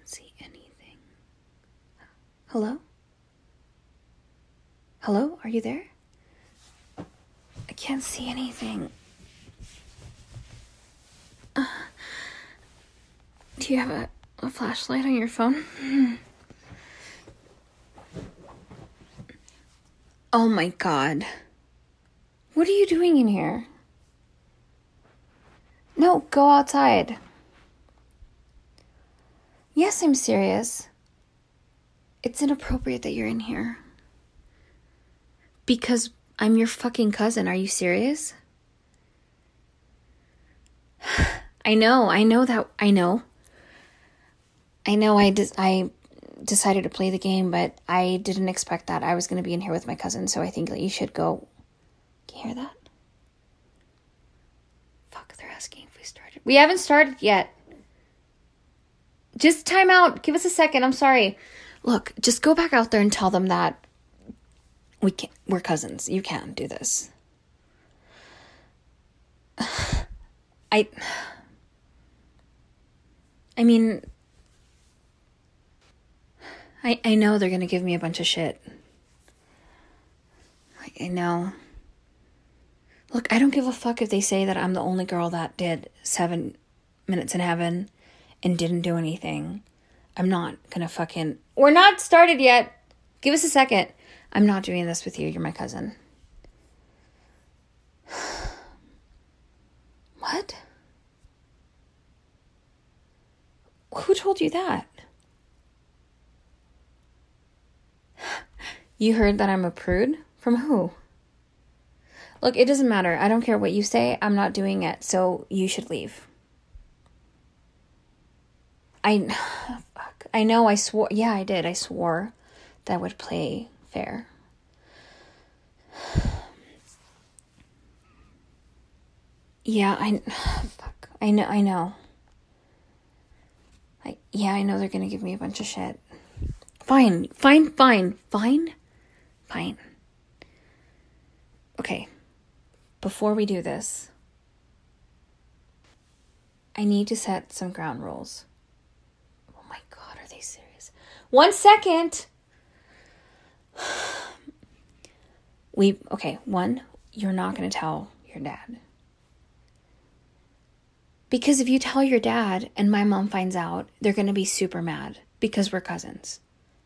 see anything. Hello? Hello? Are you there? I can't see anything. Do you have a flashlight on your phone? Oh my God. What are you doing in here? No, go outside. Yes, I'm serious. It's inappropriate that you're in here. Because I'm your fucking cousin. Are you serious? I know I decided to play the game, but I didn't expect that I was going to be in here with my cousin, so I think that you should go. Can you hear that? Fuck, they're asking if we started. We haven't started yet. Just time out. Give us a second. I'm sorry. Look, just go back out there and tell them that we're cousins. You can't do this. I mean, I know they're going to give me a bunch of shit. I know. Look, I don't give a fuck if they say that I'm the only girl that did 7 minutes in heaven and didn't do anything. I'm not going to fucking... We're not started yet. Give us a second. I'm not doing this with you. You're my cousin. What? Who told you that? You heard that I'm a prude? From who? Look, it doesn't matter. I don't care what you say. I'm not doing it, so you should leave. I know I swore. Yeah, I did. I swore that I would play fair. Yeah, I know. I know they're gonna give me a bunch of shit. Fine. Okay. Before we do this, I need to set some ground rules. Oh my God, are they serious? 1 second. One, you're not going to tell your dad. Because if you tell your dad and my mom finds out, they're going to be super mad because we're cousins.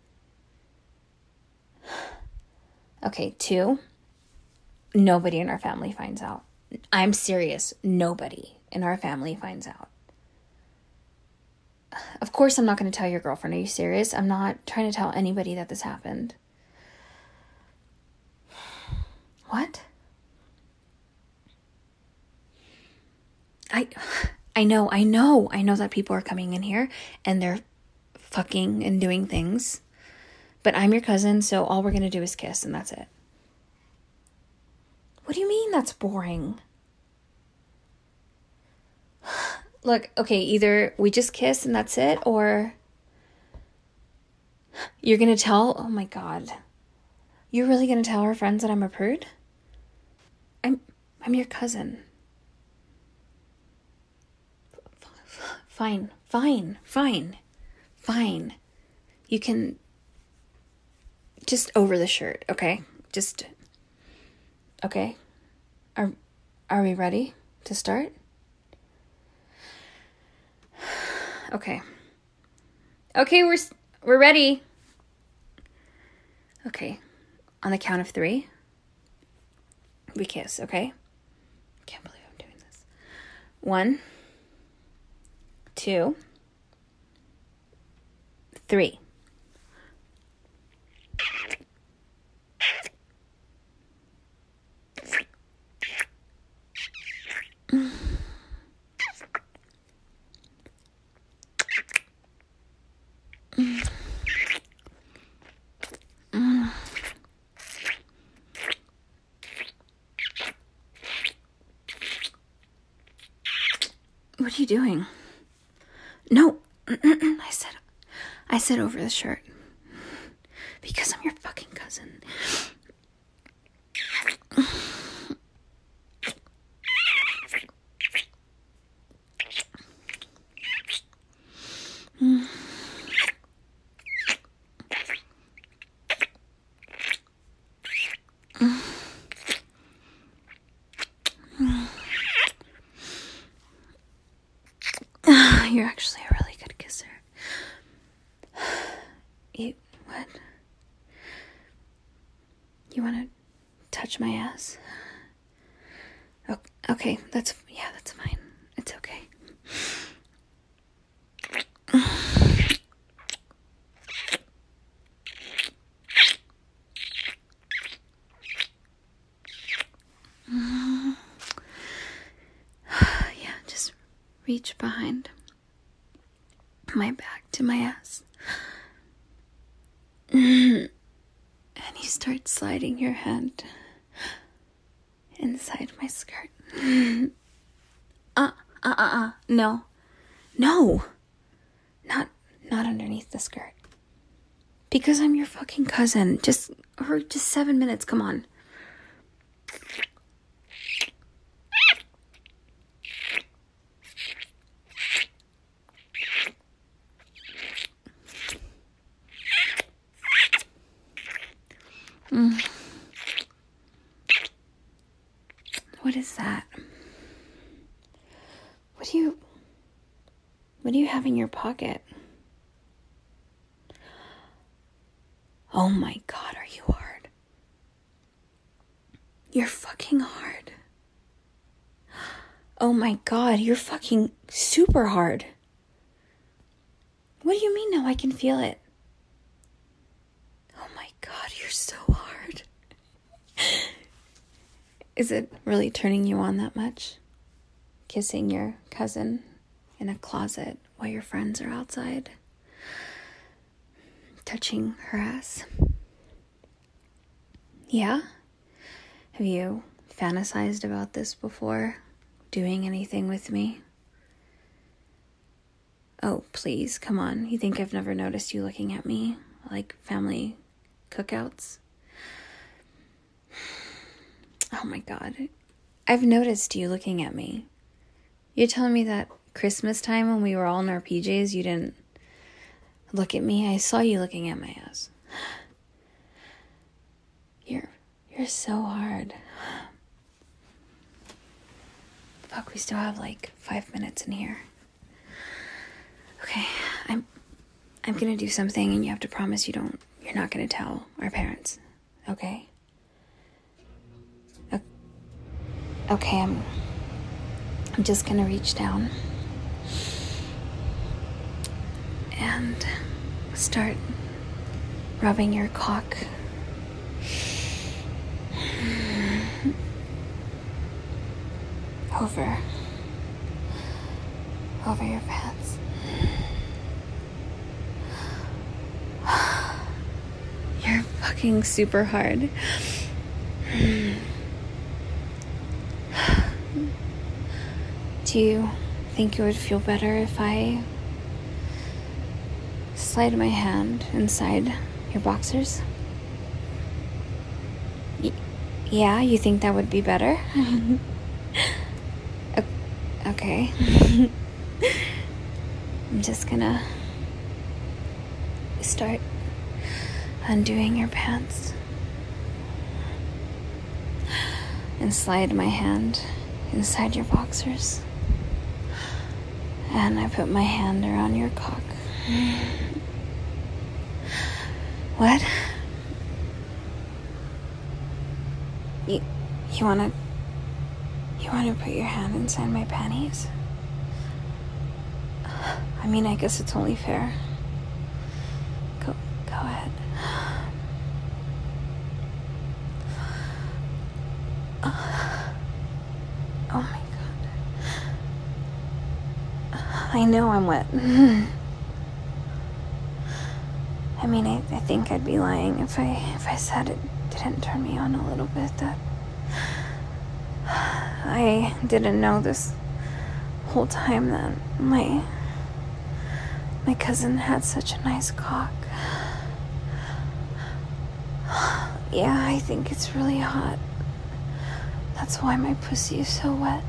Okay, 2, nobody in our family finds out. I'm serious. Nobody in our family finds out. Of course, I'm not going to tell your girlfriend. Are you serious? I'm not trying to tell anybody that this happened. What? I know that people are coming in here and they're fucking and doing things. But I'm your cousin, so all we're going to do is kiss and that's it. What do you mean that's boring? Look, okay, either we just kiss and that's it, or you're going to tell, oh my God. You're really going to tell our friends that I'm a prude? I'm your cousin. Fine. You can just over the shirt, okay? Okay. Are we ready to start? Okay, we're ready. Okay. On the count of 3, we kiss, okay? Can't believe I'm doing this. 1, 2, 3. What are you doing? No, I said over the shirt. Because I'm your fucking cousin. You're actually a really good kisser. What? You want to touch my ass? Oh, okay, that's fine. It's okay. Yeah, just reach behind my back to my ass. And you start sliding your hand inside my skirt. No. Not underneath the skirt. Because I'm your fucking cousin. Just 7 minutes, come on. What is that? What do you have in your pocket? Oh my God, are you hard? You're fucking hard. Oh my God, you're fucking super hard. What do you mean now? I can feel it. Oh my God, you're so hard. Is it really turning you on that much? Kissing your cousin in a closet while your friends are outside? Touching her ass? Yeah? Have you fantasized about this before? Doing anything with me? Oh, please, come on. You think I've never noticed you looking at me? Like family cookouts? Oh my God. I've noticed you looking at me. You're telling me that Christmas time when we were all in our PJs, you didn't look at me? I saw you looking at my ass. You're so hard. Fuck, we still have like 5 minutes in here. Okay, I'm gonna do something and you have to promise you're not gonna tell our parents, okay? Okay, I'm just gonna reach down and start rubbing your cock. Over your pants. You're fucking super hard. Do you think it would feel better if I slide my hand inside your boxers? Yeah, you think that would be better? Okay. I'm just gonna start undoing your pants and slide my hand inside your boxers. And I put my hand around your cock. What? You wanna put your hand inside my panties? I mean, I guess it's only fair. Go ahead. Oh my God. I know I'm wet. I mean, I think I'd be lying if I said it didn't turn me on a little bit. That I didn't know this whole time that my cousin had such a nice cock. Yeah, I think it's really hot. That's why my pussy is so wet.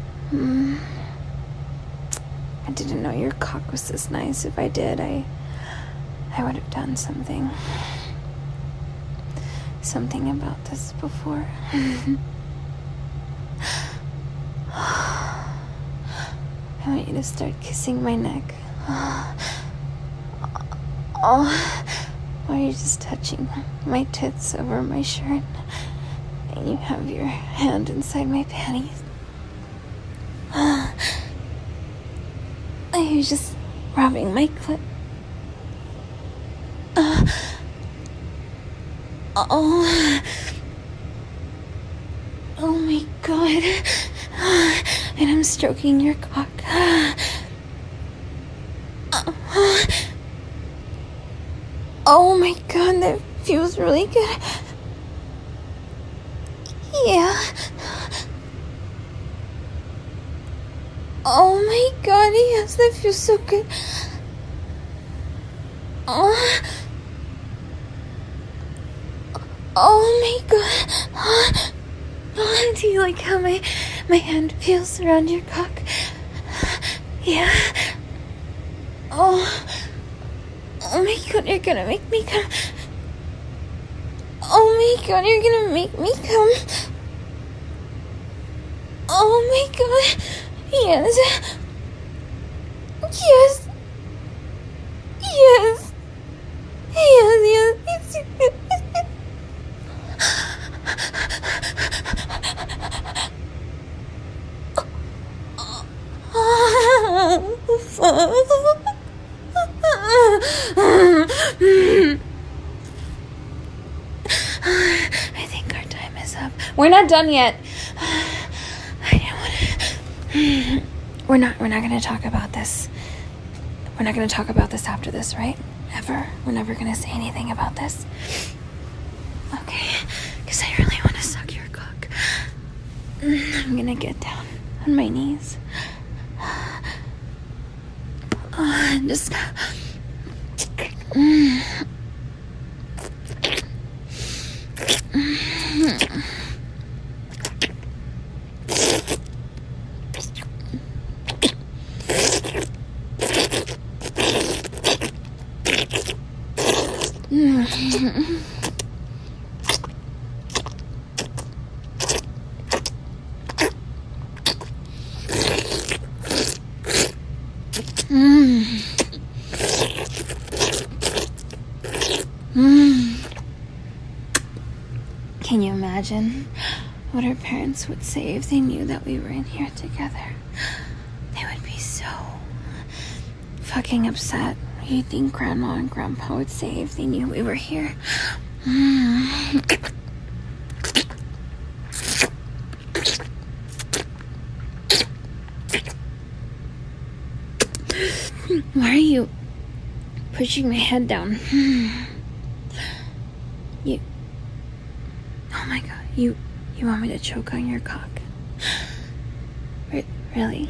I didn't know your cock was this nice. If I did, I would have done something about this before. I want you to start kissing my neck Oh, why are you just touching my tits over my shirt? And you have your hand inside my panties. Are you just rubbing my clit? Oh my god. And I'm stroking your cock. Oh my god, that feels really good. Yeah. Oh my god, yes, that feels so good. Oh my god. Do you like how my hand feels around your cock? Yeah. Oh my god, you're gonna make me come. Oh my god, you're gonna make me come. Oh my god. Yes. Yes. Yes. Yes, yes, yes. I think our time is up. We're not done yet. I don't want to. We're not going to talk about this. We're not going to talk about this after this, right? Ever. We're never going to say anything about this. Okay. Because I really want to suck your cock. I'm going to get down on my knees. Just. Can you imagine what our parents would say if they knew that we were in here together? They would be so fucking upset. What do you think Grandma and Grandpa would say if they knew we were here? Why are you pushing my head down? Oh my god, you want me to choke on your cock? Really?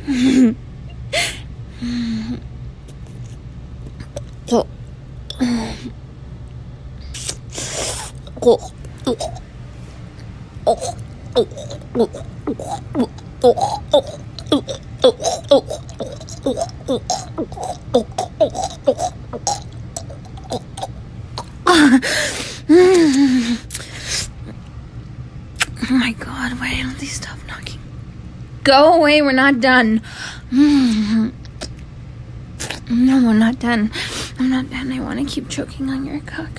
Oh my god, why don't they stop knocking? Go away, we're not done. No, we're not done. I'm not done. I want to keep choking on your cock.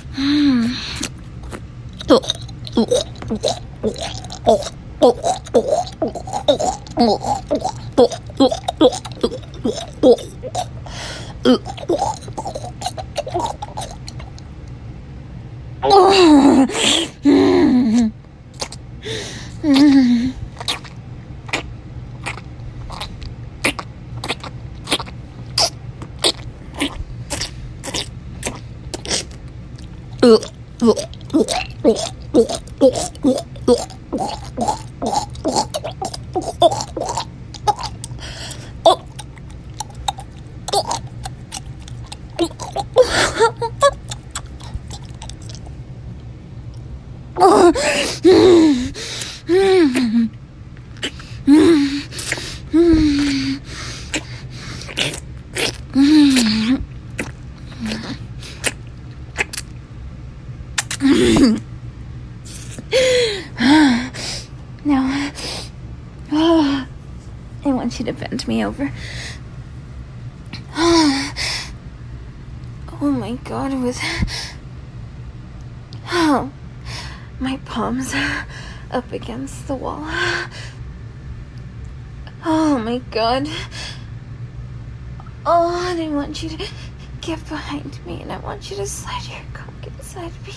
Now, I want you to bend me over. Oh my god, it was... Oh, my palms up against the wall. Oh my god. Oh, and I want you to get behind me, and I want you to slide your cock inside me.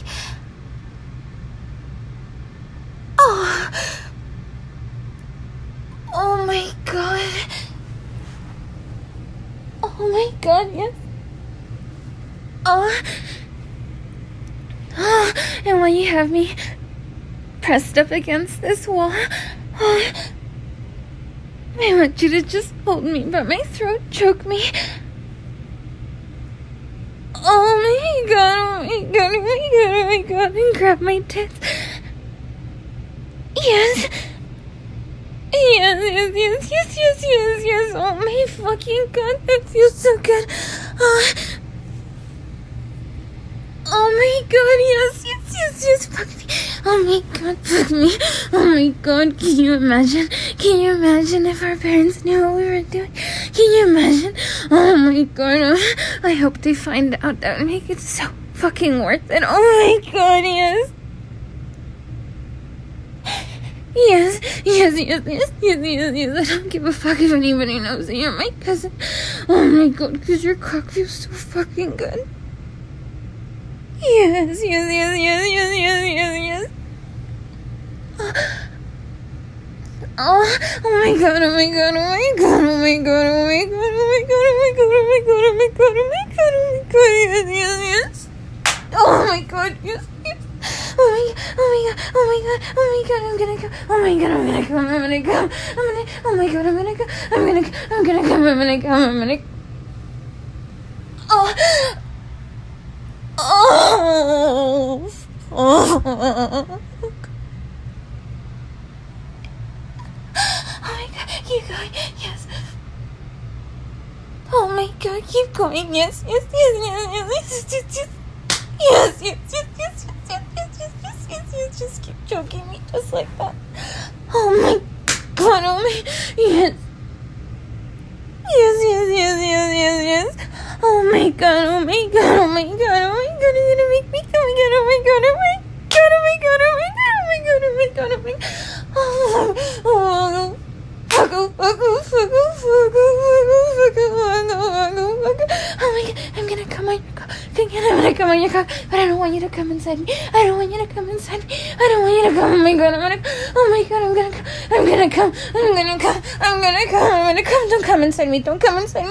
Oh. Oh my god. Oh my god, yes. Oh. Oh, and when you have me pressed up against this wall, oh, I want you to just hold me by my throat, choke me. Oh my god, oh my god, oh my god, oh my god, and grab my tits. Yes. Yes. Oh my fucking god, that feels so good. Oh my god, yes, fuck me. Oh my god, fuck me. Oh my god, can you imagine if our parents knew what we were doing? Can you imagine? Oh my god, I hope they find out. That would make it so fucking worth it. Oh my god, yes. Yes. I don't give a fuck if anybody knows that you're my cousin. Oh my god, because your cock feels so fucking good. Yes. Oh my god, oh my god, oh my god, oh my god, oh my god, oh my god, oh my god, oh my god, oh my god, oh my god, oh my god, yes. Oh my god, yes. Oh my god, I'm gonna go. Oh my god, I'm gonna come. Oh my god, I'm gonna go. I'm gonna come. Oh my god, keep going. Yes. Oh my god, keep going. Yes. Yes. Just keep choking me just like that. Oh my god, oh my, yes. Yes. Oh my god, you're gonna make me, oh my god, oh my god, oh my god, I'm gonna come on your cock. I'm gonna come on your cock, but I don't want you to come inside me. I don't want you to come. Oh my god, I'm gonna come. Don't come inside me. Oh.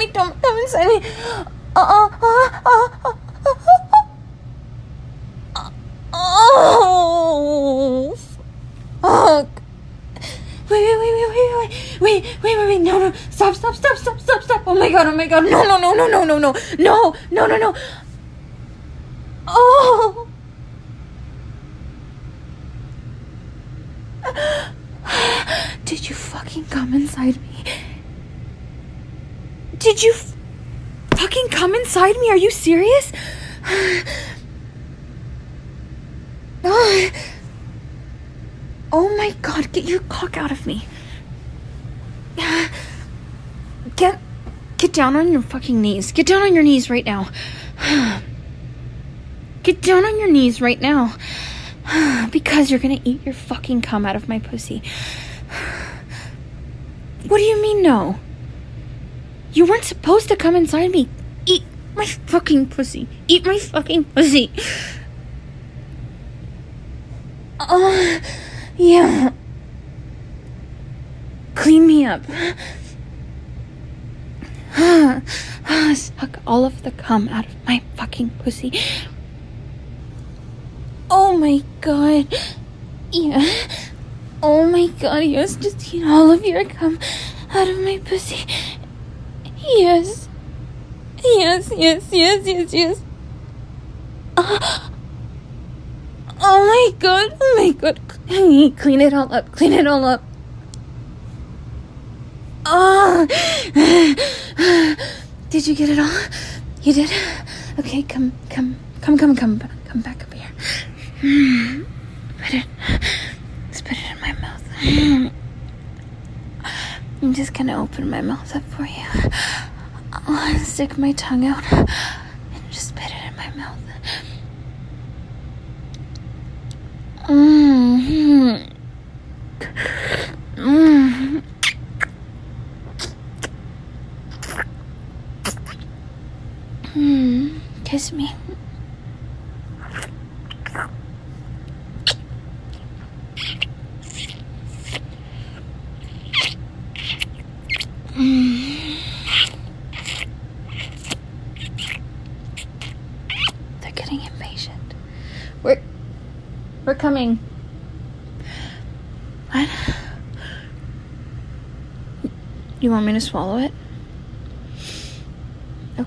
Wait. No. Stop. Oh my god. No. Oh. Did you fucking come inside me? Did you fucking come inside me? Are you serious? Oh my god, get your cock out of me. Get down on your fucking knees. Get down on your knees right now. Get down on your knees right now. Because you're gonna eat your fucking cum out of my pussy. What do you mean no? You weren't supposed to come inside me. Eat my fucking pussy. Eat my fucking pussy. Oh, yeah. Clean me up. Suck all of the cum out of my fucking pussy. Oh my god. Yeah. Oh my god, yes, just eat all of your cum out of my pussy. Yes. Oh my god. Clean it all up. Oh. Did you get it all? You did? Okay, come back up here. Put it in my mouth. I'm just gonna open my mouth up for you. I'll stick my tongue out and just spit it in Kiss me. They're getting impatient. We're coming. What? You want me to swallow it? Oh.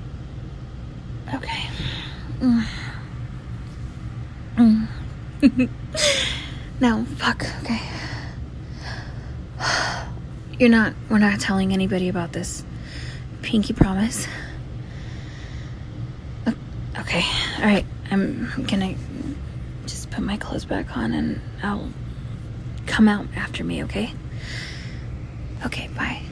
Okay. No, fuck. Okay. We're not telling anybody about this. Pinky promise. Okay. Alright. I'm gonna just put my clothes back on and I'll come out after me, okay? Okay, bye.